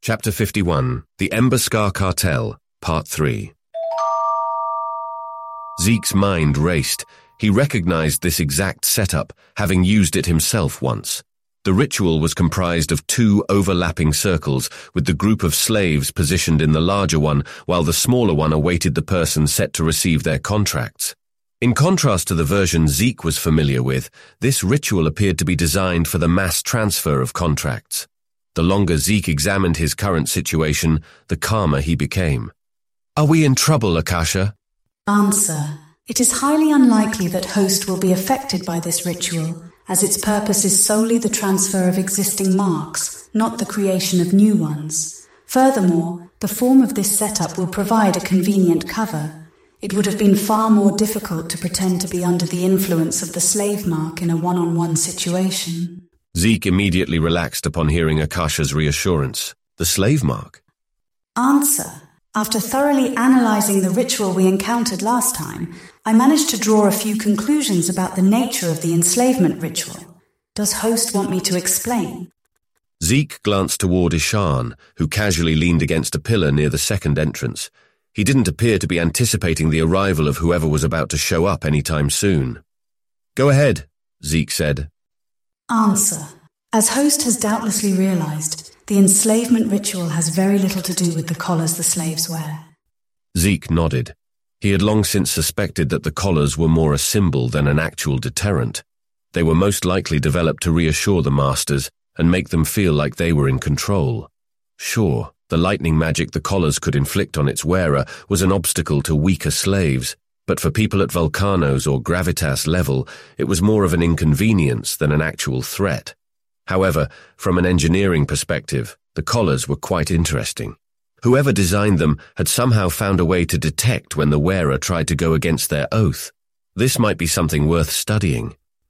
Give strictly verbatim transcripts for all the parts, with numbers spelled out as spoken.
Chapter fifty-one, The Ember Scar Cartel, Part three. Zeke's mind raced. He recognized this exact setup, having used it himself once. The ritual was comprised of two overlapping circles, with the group of slaves positioned in the larger one, while the smaller one awaited the person set to receive their contracts. In contrast to the version Zeke was familiar with, this ritual appeared to be designed for the mass transfer of contracts. The longer Zeke examined his current situation, the calmer he became. "Are we in trouble, Akasha?" Answer. It is highly unlikely that Host will be affected by this ritual, as its purpose is solely the transfer of existing marks, not the creation of new ones. Furthermore, the form of this setup will provide a convenient cover. It would have been far more difficult to pretend to be under the influence of the slave mark in a one-on-one situation. Zeke immediately relaxed upon hearing Akasha's reassurance. The slave mark? Answer. After thoroughly analyzing the ritual we encountered last time, I managed to draw a few conclusions about the nature of the enslavement ritual. Does Host want me to explain? Zeke glanced toward Ishan, who casually leaned against a pillar near the second entrance. He didn't appear to be anticipating the arrival of whoever was about to show up anytime soon. "Go ahead," Zeke said. Answer. As Host has doubtlessly realized, the enslavement ritual has very little to do with the collars the slaves wear. Zeke nodded. He had long since suspected that the collars were more a symbol than an actual deterrent. They were most likely developed to reassure the masters and make them feel like they were in control. Sure, the lightning magic the collars could inflict on its wearer was an obstacle to weaker slaves, but for people at Volcano's or Gravitas level, it was more of an inconvenience than an actual threat. However, from an engineering perspective, the collars were quite interesting. Whoever designed them had somehow found a way to detect when the wearer tried to go against their oath. This might be something worth studying.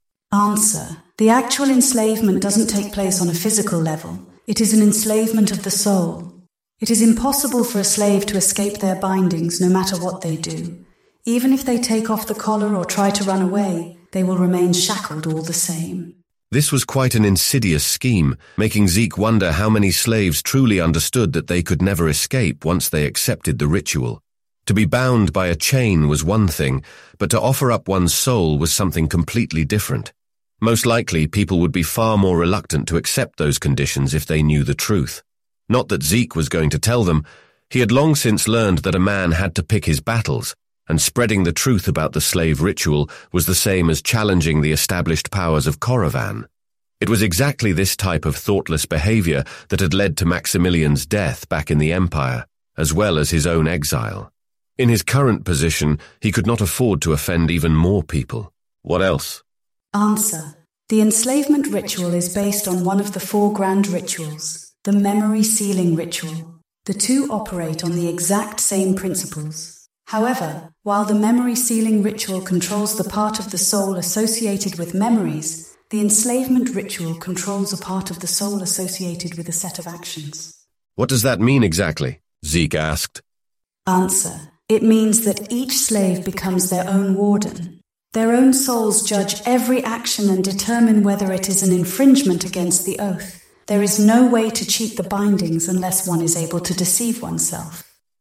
Answer. The actual enslavement doesn't take place on a physical level. It is an enslavement of the soul. It is impossible for a slave to escape their bindings no matter what they do. Even if they take off the collar or try to run away, they will remain shackled all the same. This was quite an insidious scheme, making Zeke wonder how many slaves truly understood that they could never escape once they accepted the ritual. To be bound by a chain was one thing, but to offer up one's soul was something completely different. Most likely, people would be far more reluctant to accept those conditions if they knew the truth. Not that Zeke was going to tell them. He had long since learned that a man had to pick his battles, and spreading the truth about the slave ritual was the same as challenging the established powers of Koravan. It was exactly this type of thoughtless behavior that had led to Maximilian's death back in the Empire, as well as his own exile. In his current position, he could not afford to offend even more people. What else? Answer. The enslavement ritual is based on one of the four grand rituals, the memory sealing ritual. The two operate on the exact same principles. However, while the memory sealing ritual controls the part of the soul associated with memories, the enslavement ritual controls a part of the soul associated with a set of actions. What does that mean exactly? Zeke asked. Answer. It means that each slave becomes their own warden. Their own souls judge every action and determine whether it is an infringement against the oath. There is no way to cheat the bindings unless one is able to deceive oneself.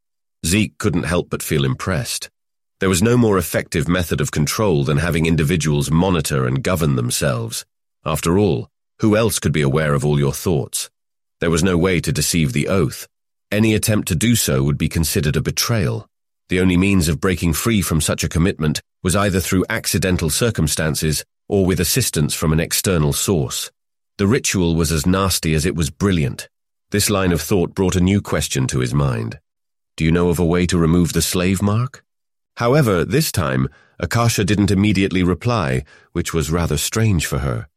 Zeke couldn't help but feel impressed. There was no more effective method of control than having individuals monitor and govern themselves. After all, who else could be aware of all your thoughts? There was no way to deceive the oath. Any attempt to do so would be considered a betrayal. The only means of breaking free from such a commitment was either through accidental circumstances or with assistance from an external source. The ritual was as nasty as it was brilliant. This line of thought brought a new question to his mind. Do you know of a way to remove the slave mark? However, this time, Akasha didn't immediately reply, which was rather strange for her.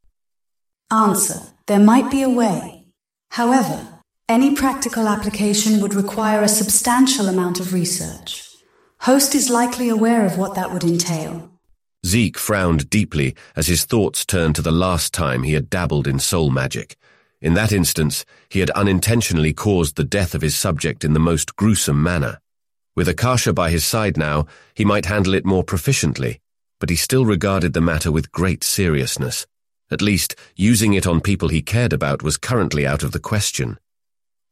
Answer. There might be a way. However, any practical application would require a substantial amount of research. Host is likely aware of what that would entail. Zeke frowned deeply as his thoughts turned to the last time he had dabbled in soul magic. In that instance, he had unintentionally caused the death of his subject in the most gruesome manner. With Akasha by his side now, he might handle it more proficiently, but he still regarded the matter with great seriousness. At least, using it on people he cared about was currently out of the question.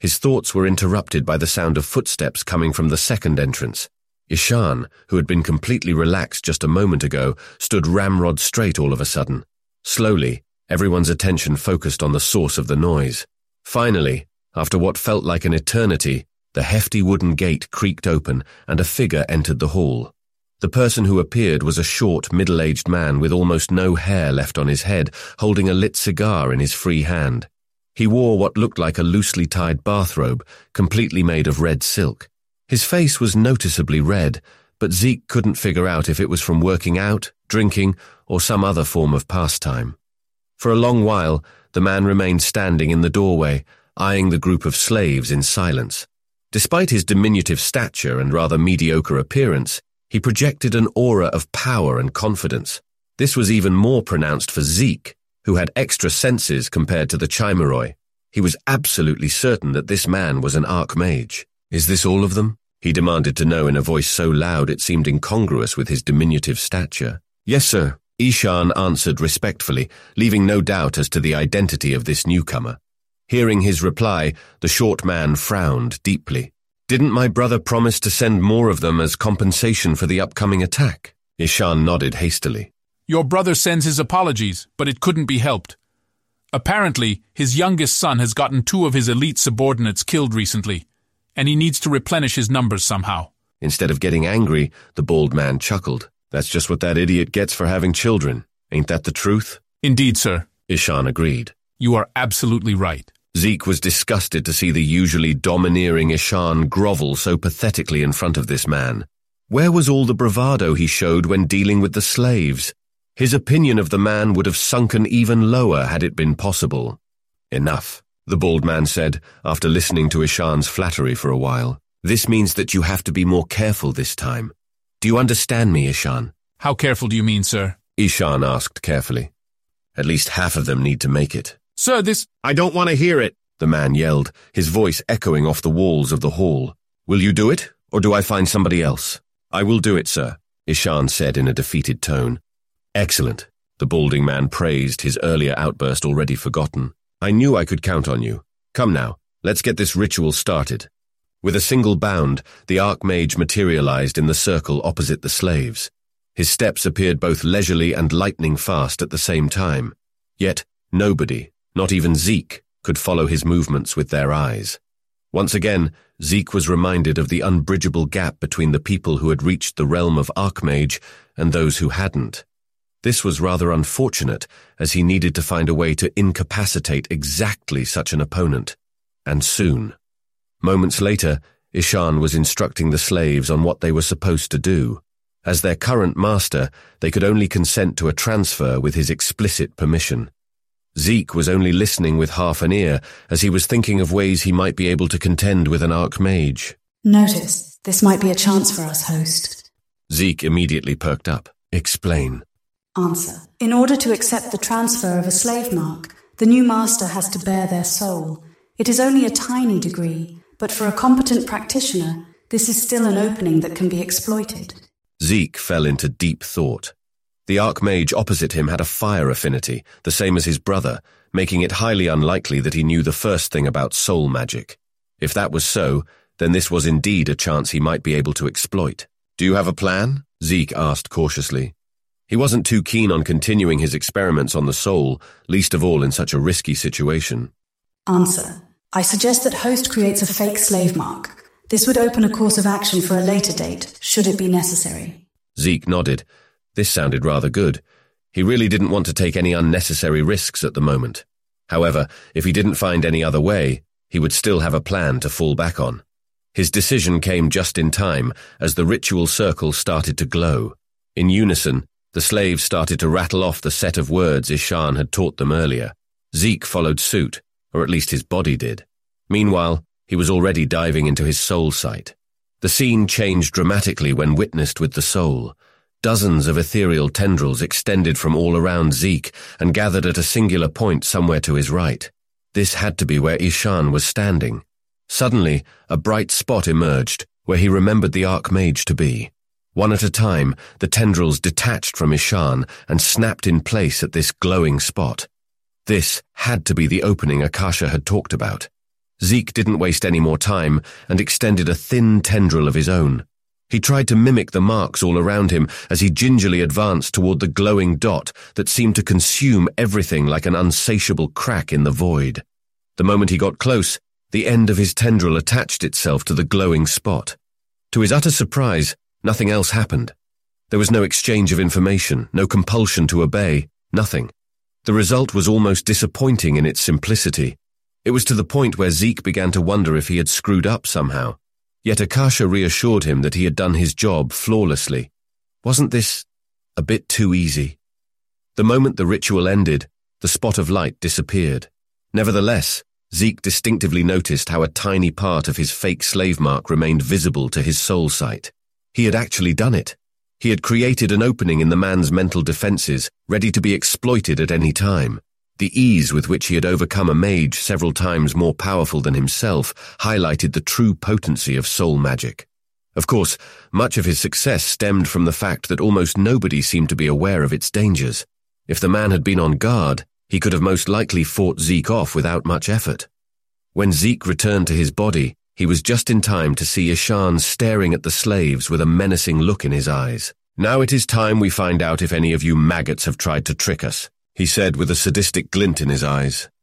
His thoughts were interrupted by the sound of footsteps coming from the second entrance. Ishan, who had been completely relaxed just a moment ago, stood ramrod straight all of a sudden. Slowly, everyone's attention focused on the source of the noise. Finally, after what felt like an eternity, the hefty wooden gate creaked open and a figure entered the hall. The person who appeared was a short, middle-aged man with almost no hair left on his head, holding a lit cigar in his free hand. He wore what looked like a loosely tied bathrobe, completely made of red silk. His face was noticeably red, but Zeke couldn't figure out if it was from working out, drinking, or some other form of pastime. For a long while, the man remained standing in the doorway, eyeing the group of slaves in silence. Despite his diminutive stature and rather mediocre appearance, he projected an aura of power and confidence. This was even more pronounced for Zeke, who had extra senses compared to the Chimeroi. He was absolutely certain that this man was an Archmage. "Is this all of them?" he demanded to know in a voice so loud it seemed incongruous with his diminutive stature. "Yes, sir," Ishan answered respectfully, leaving no doubt as to the identity of this newcomer. Hearing his reply, the short man frowned deeply. "Didn't my brother promise to send more of them as compensation for the upcoming attack?" Ishan nodded hastily. "Your brother sends his apologies, but it couldn't be helped. Apparently, his youngest son has gotten two of his elite subordinates killed recently, and he needs to replenish his numbers somehow." Instead of getting angry, the bald man chuckled. "That's just what that idiot gets for having children. Ain't that the truth?" "Indeed, sir," Ishan agreed. "You are absolutely right." Zeke was disgusted to see the usually domineering Ishan grovel so pathetically in front of this man. Where was all the bravado he showed when dealing with the slaves? His opinion of the man would have sunken even lower had it been possible. "Enough," the bald man said, after listening to Ishan's flattery for a while. "This means that you have to be more careful this time. Do you understand me, Ishan?" "How careful do you mean, sir?" Ishan asked carefully. "At least half of them need to make it." "Sir, this—" "I don't want to hear it," the man yelled, his voice echoing off the walls of the hall. "Will you do it, or do I find somebody else?" "I will do it, sir," Ishan said in a defeated tone. "Excellent," the balding man praised, his earlier outburst already forgotten. "I knew I could count on you. Come now, let's get this ritual started." With a single bound, the Archmage materialized in the circle opposite the slaves. His steps appeared both leisurely and lightning fast at the same time. Yet nobody, not even Zeke, could follow his movements with their eyes. Once again, Zeke was reminded of the unbridgeable gap between the people who had reached the realm of Archmage and those who hadn't. This was rather unfortunate, as he needed to find a way to incapacitate exactly such an opponent, and soon. Moments later, Ishan was instructing the slaves on what they were supposed to do. As their current master, they could only consent to a transfer with his explicit permission. Zeke was only listening with half an ear, as he was thinking of ways he might be able to contend with an Archmage. "Notice, this might be a chance for us, host." Zeke immediately perked up. "Explain." Answer. In order to accept the transfer of a slave mark, the new master has to bear their soul. It is only a tiny degree, but for a competent practitioner, this is still an opening that can be exploited. Zeke fell into deep thought. The Archmage opposite him had a fire affinity, the same as his brother, making it highly unlikely that he knew the first thing about soul magic. If that was so, then this was indeed a chance he might be able to exploit. "Do you have a plan?" Zeke asked cautiously. He wasn't too keen on continuing his experiments on the soul, least of all in such a risky situation. Answer. I suggest that host creates a fake slave mark. This would open a course of action for a later date, should it be necessary. Zeke nodded. This sounded rather good. He really didn't want to take any unnecessary risks at the moment. However, if he didn't find any other way, he would still have a plan to fall back on. His decision came just in time as the ritual circle started to glow. In unison, the slaves started to rattle off the set of words Ishan had taught them earlier. Zeke followed suit, or at least his body did. Meanwhile, he was already diving into his soul sight. The scene changed dramatically when witnessed with the soul. Dozens of ethereal tendrils extended from all around Zeke and gathered at a singular point somewhere to his right. This had to be where Ishan was standing. Suddenly, a bright spot emerged, where he remembered the Archmage to be. One at a time, the tendrils detached from Ishan and snapped in place at this glowing spot. This had to be the opening Akasha had talked about. Zeke didn't waste any more time and extended a thin tendril of his own. He tried to mimic the marks all around him as he gingerly advanced toward the glowing dot that seemed to consume everything like an unsatiable crack in the void. The moment he got close, the end of his tendril attached itself to the glowing spot. To his utter surprise, nothing else happened. There was no exchange of information, no compulsion to obey, nothing. The result was almost disappointing in its simplicity. It was to the point where Zeke began to wonder if he had screwed up somehow. Yet Akasha reassured him that he had done his job flawlessly. Wasn't this a bit too easy? The moment the ritual ended, the spot of light disappeared. Nevertheless, Zeke distinctively noticed how a tiny part of his fake slave mark remained visible to his soul sight. He had actually done it. He had created an opening in the man's mental defenses, ready to be exploited at any time. The ease with which he had overcome a mage several times more powerful than himself highlighted the true potency of soul magic. Of course, much of his success stemmed from the fact that almost nobody seemed to be aware of its dangers. If the man had been on guard, he could have most likely fought Zeke off without much effort. When Zeke returned to his body, he was just in time to see Ishan staring at the slaves with a menacing look in his eyes. "Now it is time we find out if any of you maggots have tried to trick us," he said with a sadistic glint in his eyes.